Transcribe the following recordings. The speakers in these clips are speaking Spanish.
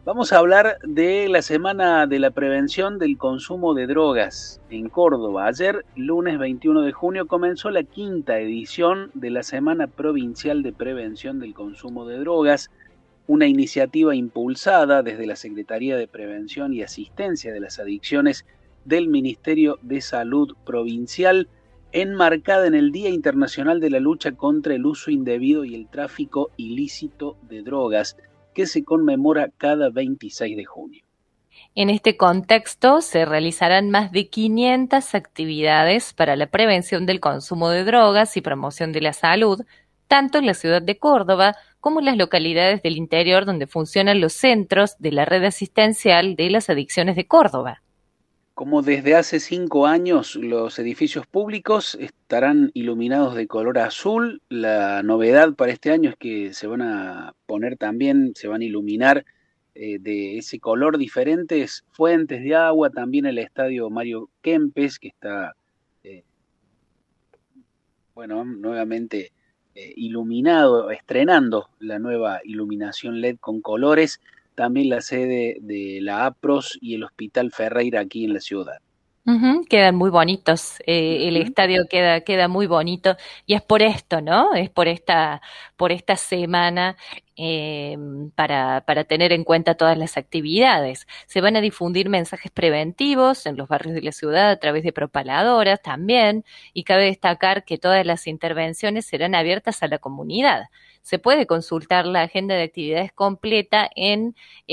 Vamos a hablar de la semana de la prevención del consumo de drogas en Córdoba. Ayer, lunes 21 de junio, comenzó la quinta edición de la Semana Provincial de Prevención del Consumo de Drogas, una iniciativa impulsada desde la Secretaría de Prevención y Asistencia de las Adicciones del Ministerio de Salud Provincial, enmarcada en el Día Internacional de la Lucha contra el Uso Indebido y el Tráfico Ilícito de Drogas, que se conmemora cada 26 de junio. En este contexto, se realizarán más de 500 actividades para la prevención del consumo de drogas y promoción de la salud, tanto en la ciudad de Córdoba como en las localidades del interior donde funcionan los centros de la red asistencial de las adicciones de Córdoba. Como desde hace 5 años los edificios públicos estarán iluminados de color azul, la novedad para este año es que se van a poner también, se van a iluminar de ese color diferentes fuentes de agua, también el estadio Mario Kempes, que está, eh, bueno, nuevamente iluminado, estrenando la nueva iluminación LED con colores, también la sede de la APROS y el Hospital Ferreira aquí en la ciudad. Ujú, quedan muy bonitos, el Ujú. estadio queda muy bonito y es por esto, ¿no? Es por esta semana eh, para tener en cuenta todas las actividades. Se van a difundir mensajes preventivos en los barrios de la ciudad a través de propaladoras también, y cabe destacar que todas las intervenciones serán abiertas a la comunidad. Se puede consultar la agenda de actividades completa en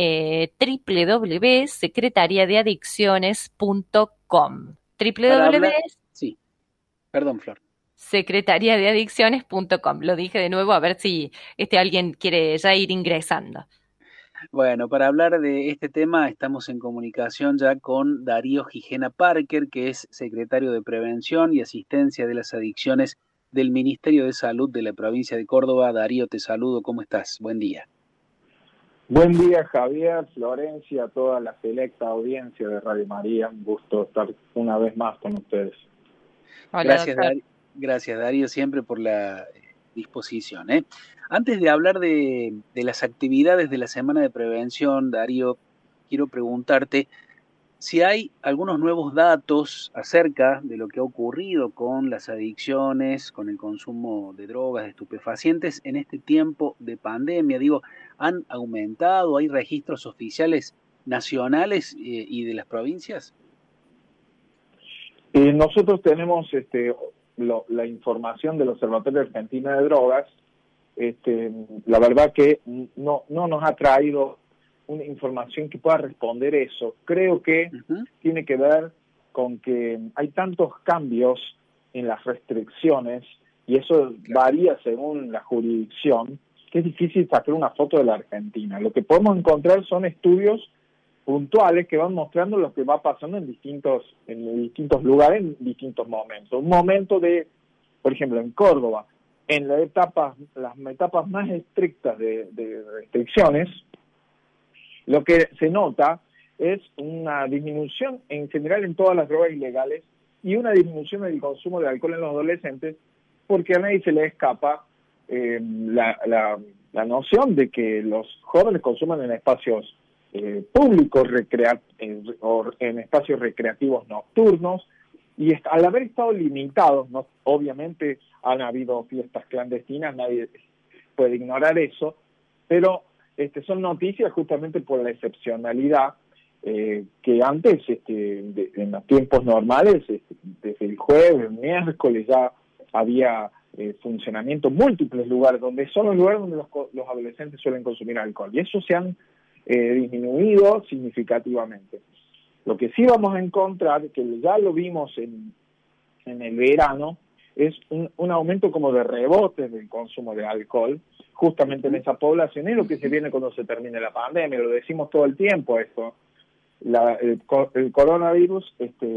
www.secretariadeadicciones.com. Para hablar, sí, perdón, Flor. www.secretariadeadicciones.com. Lo dije de nuevo a ver si alguien quiere ya ir ingresando. Bueno, para hablar de este tema estamos en comunicación ya con Darío Gijena Parker, que es secretario de Prevención y Asistencia de las Adicciones del Ministerio de Salud de la provincia de Córdoba. Darío, te saludo, ¿cómo estás? Buen día. Buen día, Javier, Florencia, toda la selecta audiencia de Radio María. Un gusto estar una vez más con ustedes. Hola, Gracias, doctor. Gracias, Darío, siempre por la disposición, ¿eh? Antes de hablar de las actividades de la Semana de Prevención, Darío, quiero preguntarte si hay algunos nuevos datos acerca de lo que ha ocurrido con las adicciones, con el consumo de drogas, de estupefacientes en este tiempo de pandemia. Digo, ¿han aumentado? ¿Hay registros oficiales nacionales y de las provincias? Nosotros tenemos la información del Observatorio Argentino de Drogas. La verdad que no nos ha traído una información que pueda responder eso. Creo que Ujú, tiene que ver con que hay tantos cambios en las restricciones y eso claro, varía según la jurisdicción, que es difícil sacar una foto de la Argentina. Lo que podemos encontrar son estudios puntuales que van mostrando lo que va pasando en distintos lugares, en distintos momentos. Un momento por ejemplo, en Córdoba, en las etapas más estrictas de restricciones, lo que se nota es una disminución en general en todas las drogas ilegales y una disminución del consumo de alcohol en los adolescentes, porque a nadie se le escapa la noción de que los jóvenes consuman en espacios públicos o en espacios recreativos nocturnos, y al haber estado limitados, ¿no? Obviamente han habido fiestas clandestinas, nadie puede ignorar eso, pero son noticias justamente por la excepcionalidad que antes, en los tiempos normales, desde el jueves, el miércoles ya había funcionamiento en múltiples lugares, donde son los lugares donde los adolescentes suelen consumir alcohol, y eso se han disminuido significativamente. Lo que sí vamos a encontrar, que ya lo vimos en el verano, es un aumento como de rebotes del consumo de alcohol, justamente en ujú. esa población, es lo que se viene cuando se termine la pandemia, lo decimos todo el tiempo esto. El coronavirus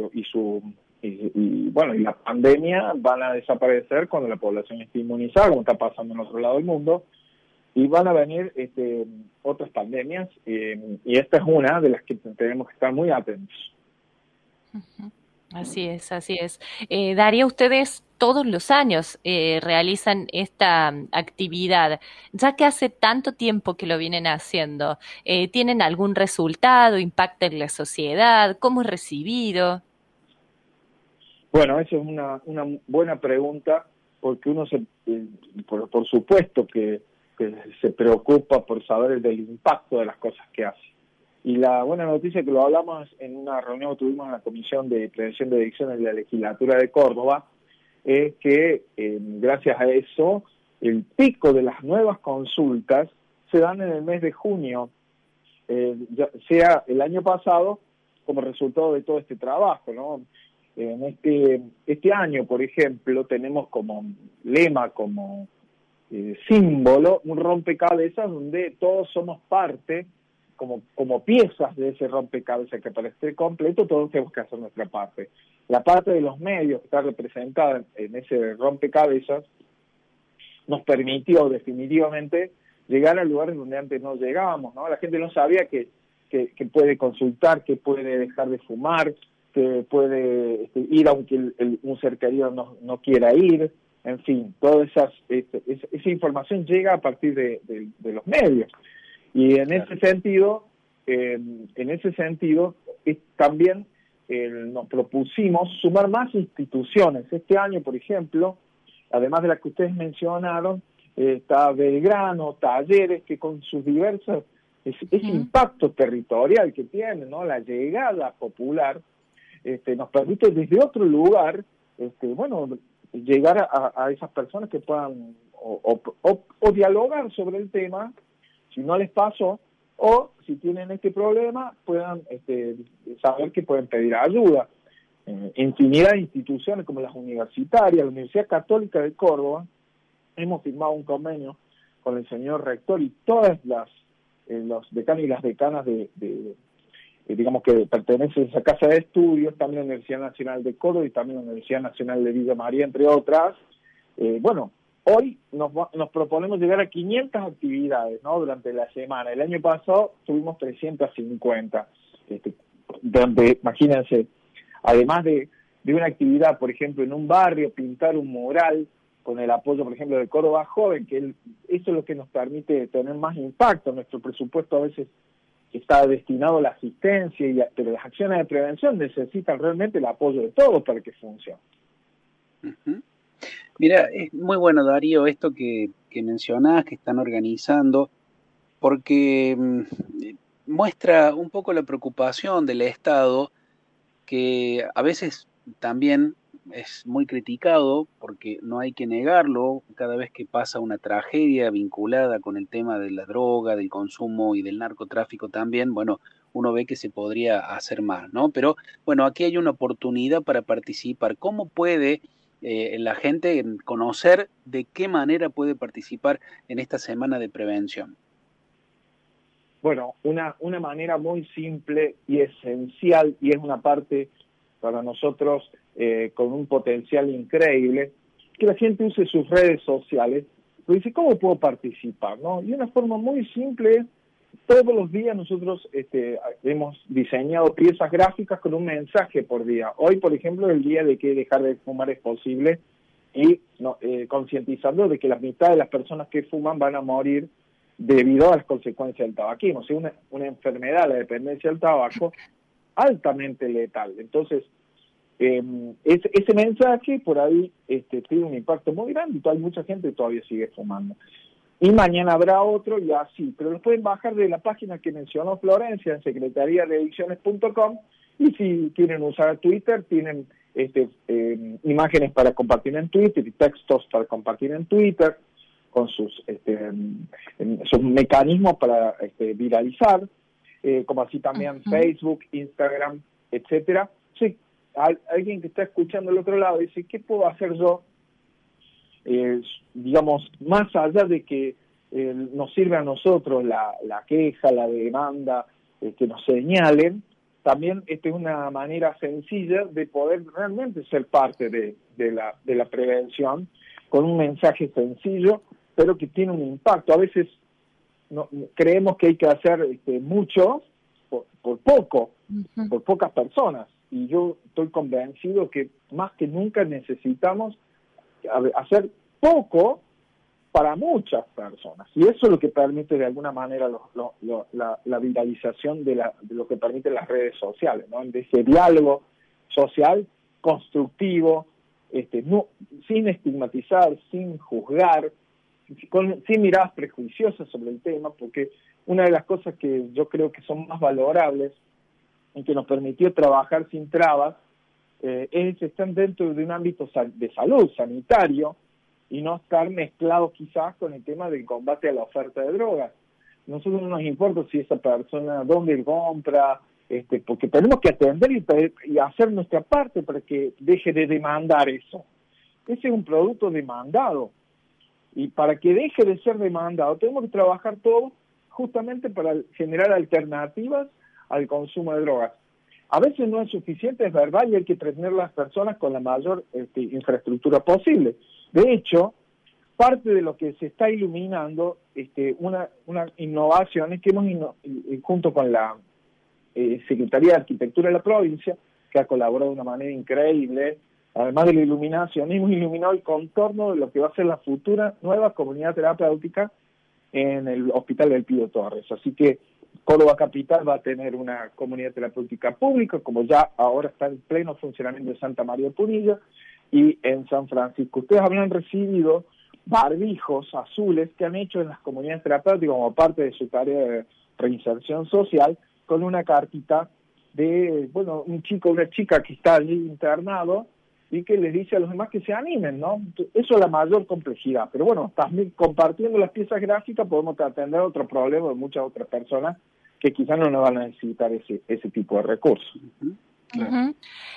y la pandemia van a desaparecer cuando la población esté inmunizada, como está pasando en otro lado del mundo, y van a venir otras pandemias, y esta es una de las que tenemos que estar muy atentos. Así es, así es. Daría, ¿ustedes todos los años realizan esta actividad. Ya que hace tanto tiempo que lo vienen haciendo, ¿tienen algún resultado, impacta en la sociedad? ¿Cómo es recibido? Bueno, eso es una buena pregunta, porque uno por supuesto que se preocupa por saber del impacto de las cosas que hace. Y la buena noticia, que lo hablamos en una reunión que tuvimos en la Comisión de Prevención de Adicciones de la Legislatura de Córdoba, es que gracias a eso el pico de las nuevas consultas se dan en el mes de junio, sea el año pasado como resultado de todo este trabajo, ¿no? En este año, por ejemplo, tenemos como lema, como símbolo, un rompecabezas donde todos somos parte, como piezas de ese rompecabezas, que para estar completo todos tenemos que hacer nuestra parte. La parte de los medios que está representada en ese rompecabezas nos permitió definitivamente llegar a lugares donde antes no llegábamos, ¿no? La gente no sabía que puede consultar, que puede dejar de fumar, que puede ir aunque un ser querido no quiera ir, en fin, toda esa información llega a partir de los medios. Y en ese sentido, también nos propusimos sumar más instituciones. Este año, por ejemplo, además de las que ustedes mencionaron, está Belgrano, Talleres, que con sus diversas, ese impacto territorial que tiene, ¿no? La llegada popular, nos permite desde otro lugar, llegar a esas personas que puedan o dialogar sobre el tema, si no les pasó, o si tienen este problema, puedan saber que pueden pedir ayuda. Infinidad de instituciones como las universitarias, la Universidad Católica de Córdoba, hemos firmado un convenio con el señor rector y todas los decanos y las decanas digamos que pertenecen a esa casa de estudios, también la Universidad Nacional de Córdoba y también la Universidad Nacional de Villa María, entre otras. Hoy nos proponemos llegar a 500 actividades, ¿no? Durante la semana. El año pasado tuvimos 350, donde, imagínense, además de una actividad, por ejemplo, en un barrio, pintar un mural, con el apoyo, por ejemplo, de Córdoba Joven, que eso es lo que nos permite tener más impacto. Nuestro presupuesto a veces está destinado a la asistencia, pero las acciones de prevención necesitan realmente el apoyo de todos para que funcione. Uh-huh. Mira, es muy bueno, Darío, esto que mencionás, que están organizando, porque muestra un poco la preocupación del Estado, que a veces también es muy criticado, porque no hay que negarlo, cada vez que pasa una tragedia vinculada con el tema de la droga, del consumo y del narcotráfico también, bueno, uno ve que se podría hacer más, ¿no? Pero bueno, aquí hay una oportunidad para participar. ¿Cómo puede la gente conocer de qué manera puede participar en esta semana de prevención? Bueno, una manera muy simple y esencial, y es una parte para nosotros con un potencial increíble, que la gente use sus redes sociales. Pero dice, ¿cómo puedo participar? ¿No? Y una forma muy simple es, todos los días nosotros hemos diseñado piezas gráficas con un mensaje por día. Hoy, por ejemplo, el día de que dejar de fumar es posible, y concientizando de que la mitad de las personas que fuman van a morir debido a las consecuencias del tabaquismo. O sea, una enfermedad, la dependencia del tabaco, altamente letal. Entonces, ese mensaje por ahí tiene un impacto muy grande, y hay mucha gente que todavía sigue fumando. Y mañana habrá otro y así, pero los pueden bajar de la página que mencionó Florencia, en secretariadeadicciones.com, y si quieren usar Twitter, tienen imágenes para compartir en Twitter y textos para compartir en Twitter, con sus mecanismos para viralizar, como así también Facebook, Instagram, etcétera. Sí, alguien que está escuchando al otro lado dice, ¿qué puedo hacer yo? Digamos, más allá de que nos sirve a nosotros la queja, la demanda, que nos señalen, también esta es una manera sencilla de poder realmente ser parte de la prevención, con un mensaje sencillo, pero que tiene un impacto. A veces creemos que hay que hacer mucho por poco, por pocas personas, y yo estoy convencido que más que nunca necesitamos hacer poco para muchas personas. Y eso es lo que permite de alguna manera la viralización de lo que permiten las redes sociales, ¿no? De ese diálogo social constructivo, sin estigmatizar, sin juzgar, sin miradas prejuiciosas sobre el tema, porque una de las cosas que yo creo que son más valorables y que nos permitió trabajar sin trabas es estar dentro de un ámbito de salud, sanitario, y no estar mezclados quizás con el tema del combate a la oferta de drogas. Nosotros no nos importa si esa persona, dónde compra, porque tenemos que atender y hacer nuestra parte para que deje de demandar eso. Ese es un producto demandado. Y para que deje de ser demandado, tenemos que trabajar todos justamente para generar alternativas al consumo de drogas. A veces no es suficiente, es verdad, y hay que tener las personas con la mayor infraestructura posible. De hecho, parte de lo que se está iluminando, una innovación es que hemos, junto con la Secretaría de Arquitectura de la provincia, que ha colaborado de una manera increíble, además de la iluminación, hemos iluminado el contorno de lo que va a ser la futura nueva comunidad terapéutica en el Hospital del Pío Torres. Así que Córdoba Capital va a tener una comunidad terapéutica pública, como ya ahora está en pleno funcionamiento de Santa María de Punilla y en San Francisco. Ustedes habrán recibido barbijos azules que han hecho en las comunidades terapéuticas como parte de su tarea de reinserción social, con una cartita de, un chico o una chica que está allí internado y que les dice a los demás que se animen, ¿no? Eso es la mayor complejidad. Pero bueno, también compartiendo las piezas gráficas podemos atender otro problema de muchas otras personas que quizás no nos van a necesitar ese tipo de recursos. Claro.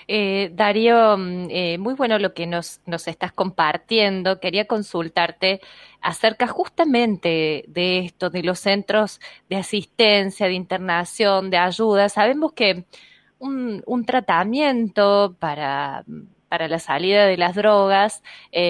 Darío, muy bueno lo que nos estás compartiendo. Quería consultarte acerca justamente de esto, de los centros de asistencia, de internación, de ayuda. Sabemos que un tratamiento para la salida de las drogas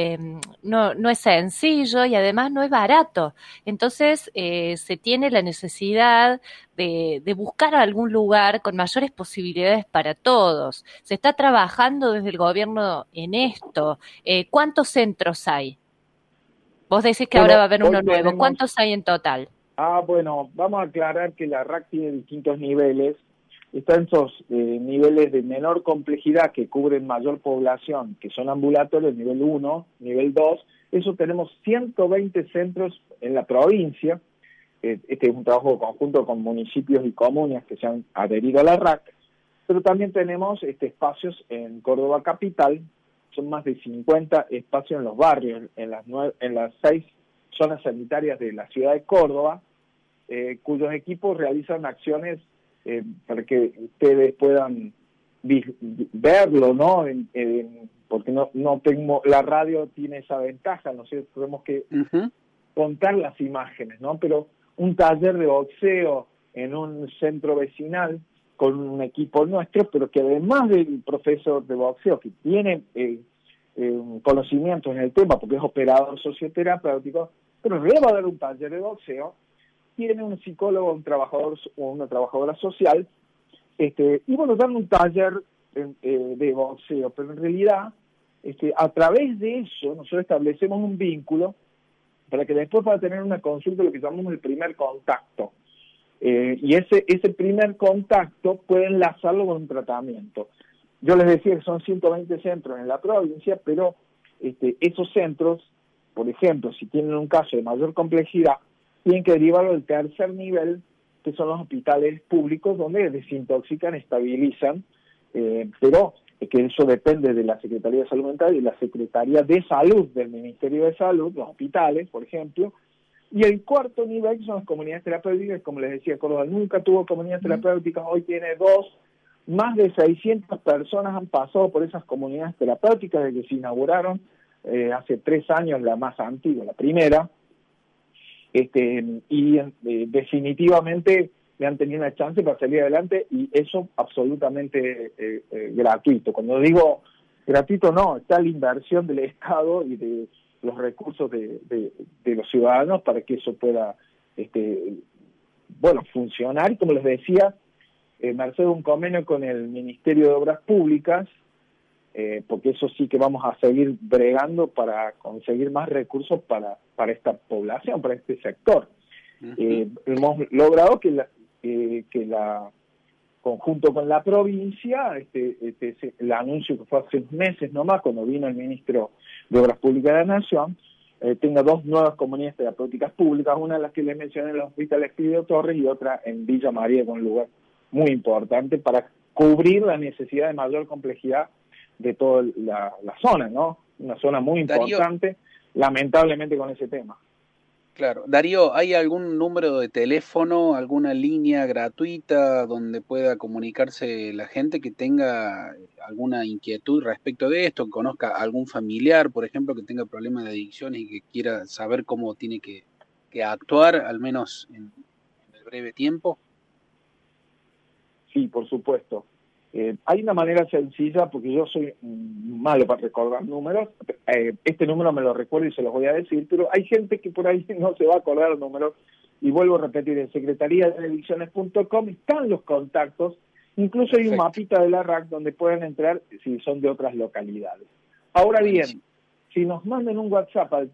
no es sencillo y además no es barato. Entonces se tiene la necesidad de buscar algún lugar con mayores posibilidades para todos. Se está trabajando desde el gobierno en esto. ¿Cuántos centros hay? Vos decís que ahora va a haber uno nuevo. ¿Cuántos hay en total? Vamos a aclarar que la RAC tiene distintos niveles. Están esos niveles de menor complejidad que cubren mayor población, que son ambulatorios, nivel 1, nivel 2. Eso tenemos 120 centros en la provincia. Este es un trabajo conjunto con municipios y comunas que se han adherido a la RAC, pero también tenemos espacios en Córdoba Capital. Son más de 50 espacios en los barrios, en las 6 zonas sanitarias de la ciudad de Córdoba, cuyos equipos realizan acciones para que ustedes puedan verlo, ¿no? Porque no tengo, la radio tiene esa ventaja, ¿no sé? Tenemos que contar las imágenes, ¿no? Pero un taller de boxeo en un centro vecinal con un equipo nuestro, pero que además del profesor de boxeo que tiene conocimientos en el tema, porque es operador socioterapéutico, pero en realidad va a dar un taller de boxeo, tiene un psicólogo, un trabajador o una trabajadora social, y bueno, dan un taller de boxeo, pero en realidad, a través de eso, nosotros establecemos un vínculo para que después pueda tener una consulta, lo que llamamos el primer contacto. Y ese primer contacto puede enlazarlo con un tratamiento. Yo les decía que son 120 centros en la provincia, pero esos centros, por ejemplo, si tienen un caso de mayor complejidad, tienen que derivarlo al tercer nivel, que son los hospitales públicos, donde desintoxican, estabilizan, pero que eso depende de la Secretaría de Salud Mental y la Secretaría de Salud del Ministerio de Salud, los hospitales, por ejemplo. Y el cuarto nivel son las comunidades terapéuticas. Como les decía, Córdoba nunca tuvo comunidades terapéuticas, hoy tiene 2. Más de 600 personas han pasado por esas comunidades terapéuticas desde que se inauguraron hace 3 años, la más antigua, la primera. Definitivamente le han tenido una chance para salir adelante, y eso absolutamente gratuito. Cuando digo gratuito, no, está la inversión del Estado y de los recursos de los ciudadanos para que eso pueda funcionar. Y como les decía, merced a un convenio con el Ministerio de Obras Públicas, porque eso sí que vamos a seguir bregando para conseguir más recursos para esta población, para este sector. Hemos logrado que conjunto con la provincia, el anuncio que fue hace meses nomás, cuando vino el ministro de Obras Públicas de la Nación, tenga 2 nuevas comunidades terapéuticas públicas, una de las que les mencioné en el Hospital Espidio Torres y otra en Villa María, con un lugar muy importante para cubrir la necesidad de mayor complejidad de toda la zona, ¿no? Una zona muy importante, Darío, lamentablemente con ese tema. Claro. Darío, ¿hay algún número de teléfono, alguna línea gratuita donde pueda comunicarse la gente que tenga alguna inquietud respecto de esto, que conozca a algún familiar, por ejemplo, que tenga problemas de adicciones y que quiera saber cómo tiene que actuar, al menos en el breve tiempo? Sí, por supuesto. Hay una manera sencilla, porque yo soy malo para recordar números, este número me lo recuerdo y se los voy a decir, pero hay gente que por ahí no se va a acordar los números, y vuelvo a repetir, en secretariadeadicciones.com están los contactos, incluso hay un mapita de la RAC donde pueden entrar si son de otras localidades. Ahora bien, si nos mandan un WhatsApp al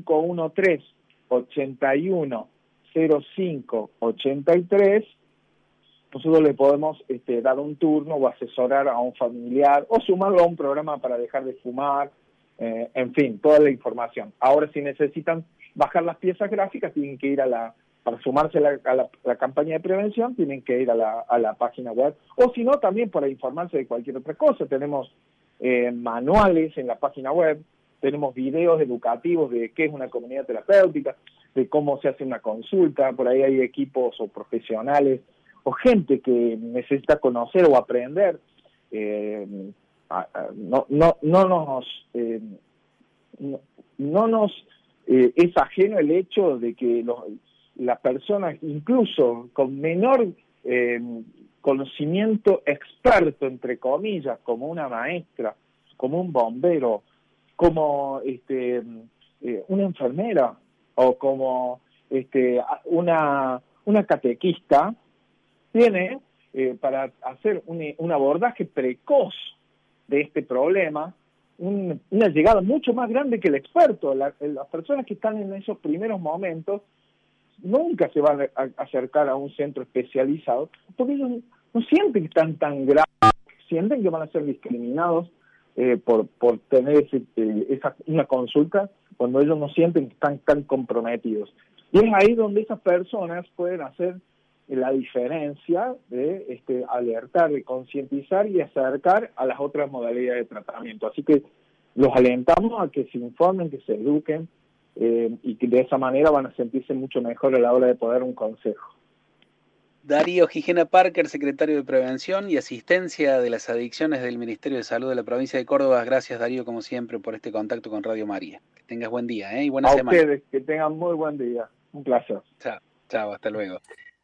3513-810583, nosotros le podemos dar un turno o asesorar a un familiar o sumarlo a un programa para dejar de fumar, en fin, toda la información. Ahora, si necesitan bajar las piezas gráficas, tienen que ir para sumarse a la campaña de prevención, tienen que ir a la página web, o si no, también para informarse de cualquier otra cosa. Tenemos manuales en la página web, tenemos videos educativos de qué es una comunidad terapéutica, de cómo se hace una consulta, por ahí hay equipos o profesionales o gente que necesita conocer o aprender. No nos es ajeno el hecho de que las personas, incluso con menor conocimiento experto, entre comillas, como una maestra, como un bombero, como una enfermera o como una catequista, tiene para hacer un abordaje precoz de este problema una llegada mucho más grande que el experto. Las personas que están en esos primeros momentos nunca se van a acercar a un centro especializado porque ellos no sienten que están tan graves, sienten que van a ser discriminados por tener una consulta cuando ellos no sienten que están tan comprometidos. Y es ahí donde esas personas pueden hacer la diferencia de alertar, de concientizar y acercar a las otras modalidades de tratamiento. Así que los alentamos a que se informen, que se eduquen y que de esa manera van a sentirse mucho mejor a la hora de poder dar un consejo. Darío Gijena Parker, secretario de Prevención y Asistencia de las Adicciones del Ministerio de Salud de la provincia de Córdoba. Gracias, Darío, como siempre, por este contacto con Radio María. Que tengas buen día y buena semana. A ustedes, que tengan muy buen día. Un placer. Chao, hasta luego.